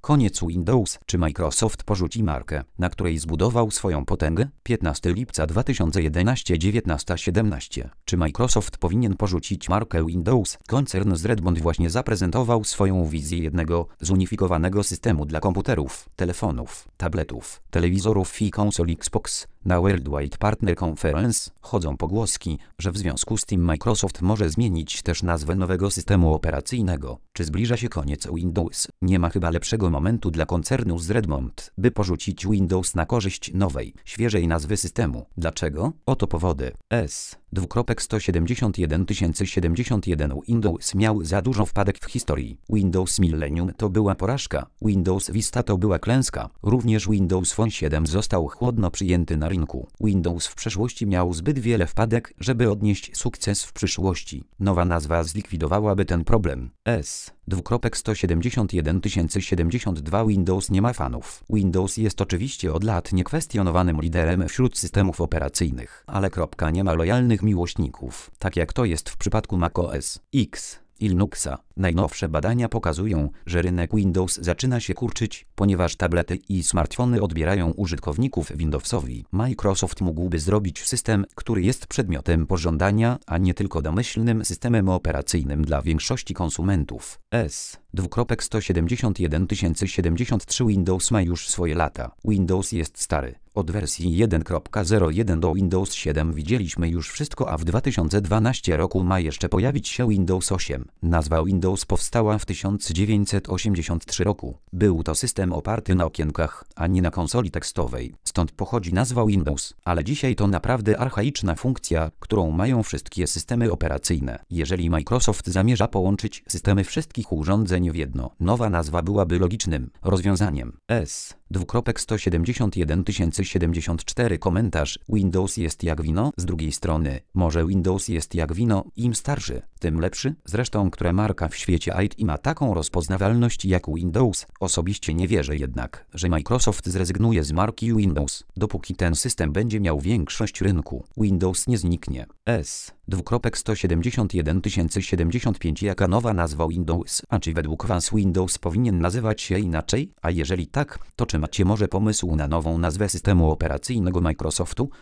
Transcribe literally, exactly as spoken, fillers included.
Koniec Windows. Czy Microsoft porzuci markę, na której zbudował swoją potęgę? piętnastego lipca dwa tysiące jedenastego dziewiętnasta siedemnaście. Czy Microsoft powinien porzucić markę Windows? Koncern z Redmond właśnie zaprezentował swoją wizję jednego zunifikowanego systemu dla komputerów, telefonów, tabletów, telewizorów i konsol Xbox. Na Worldwide Partner Conference chodzą pogłoski, że w związku z tym Microsoft może zmienić też nazwę nowego systemu operacyjnego. Czy zbliża się koniec Windows? Nie ma chyba lepszego momentu dla koncernu z Redmond, by porzucić Windows na korzyść nowej, świeżej nazwy systemu. Dlaczego? Oto powody. S. sto siedemdziesiąt jeden tysięcy siedemdziesiąt jeden Windows miał za dużo wpadek w historii. Windows Millennium to była porażka. Windows Vista to była klęska. Również Windows Phone siedem został chłodno przyjęty na rynku. Windows w przeszłości miał zbyt wiele wpadek, żeby odnieść sukces w przyszłości. Nowa nazwa zlikwidowałaby ten problem. S. sto siedemdziesiąt jeden tysięcy siedemdziesiąt dwa Windows nie ma fanów. Windows jest oczywiście od lat niekwestionowanym liderem wśród systemów operacyjnych, ale kropka, nie ma lojalnych miłośników, tak jak to jest w przypadku macOS X i Linuxa. Najnowsze badania pokazują, że rynek Windows zaczyna się kurczyć, ponieważ tablety i smartfony odbierają użytkowników Windowsowi. Microsoft mógłby zrobić system, który jest przedmiotem pożądania, a nie tylko domyślnym systemem operacyjnym dla większości konsumentów. S. sto siedemdziesiąt jeden tysięcy siedemdziesiąt trzy Windows ma już swoje lata. Windows jest stary. Od wersji jeden kropka zero jeden do Windows siedem widzieliśmy już wszystko, a w dwa tysiące dwunastym roku ma jeszcze pojawić się Windows osiem. Nazwa Windows powstała w tysiąc dziewięćset osiemdziesiątym trzecim roku. Był to system oparty na okienkach, a nie na konsoli tekstowej. Stąd pochodzi nazwa Windows. Ale dzisiaj to naprawdę archaiczna funkcja, którą mają wszystkie systemy operacyjne. Jeżeli Microsoft zamierza połączyć systemy wszystkich urządzeń w jedno, nowa nazwa byłaby logicznym rozwiązaniem. S. sto siedemdziesiąt jeden tysięcy siedemdziesiąt cztery Komentarz. Windows jest jak wino. Z drugiej strony, może Windows jest jak wino, im starszy, tym lepszy. Zresztą, która marka w świecie I T ma taką rozpoznawalność jak Windows? Osobiście nie wierzę jednak, że Microsoft zrezygnuje z marki Windows. Dopóki ten system będzie miał większość rynku, Windows nie zniknie. S. sto siedemdziesiąt jeden tysięcy siedemdziesiąt pięć Jaka nowa nazwa Windows? A czy według Was Windows powinien nazywać się inaczej? A jeżeli tak, to czy macie może pomysł na nową nazwę systemu operacyjnego Microsoftu?